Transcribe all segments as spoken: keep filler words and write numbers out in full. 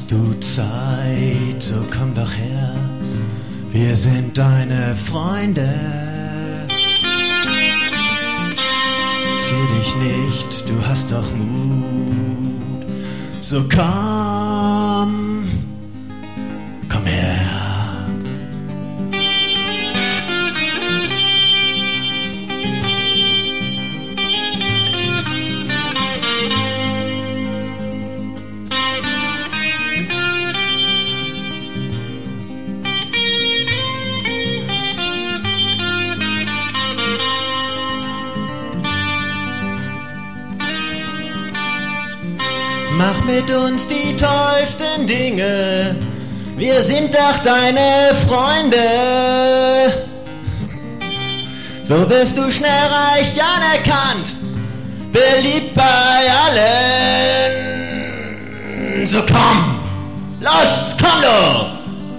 Hast du Zeit, so komm doch her, wir sind deine Freunde. Zier dich nicht, du hast doch Mut, so komm, komm her. Mach mit uns die tollsten Dinge, wir sind doch deine Freunde. So wirst du schnell reich anerkannt, beliebt bei allen. So komm, los, komm du!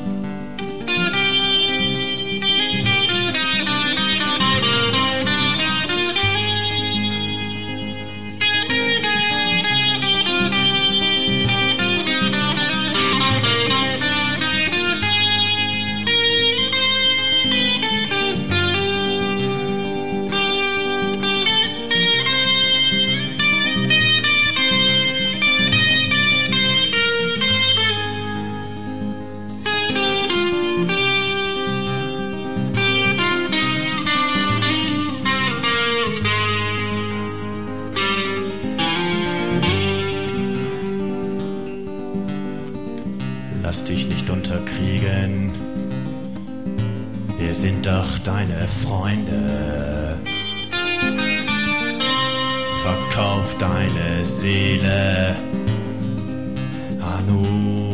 Lass dich nicht unterkriegen, wir sind doch deine Freunde. Verkauf deine Seele an uns.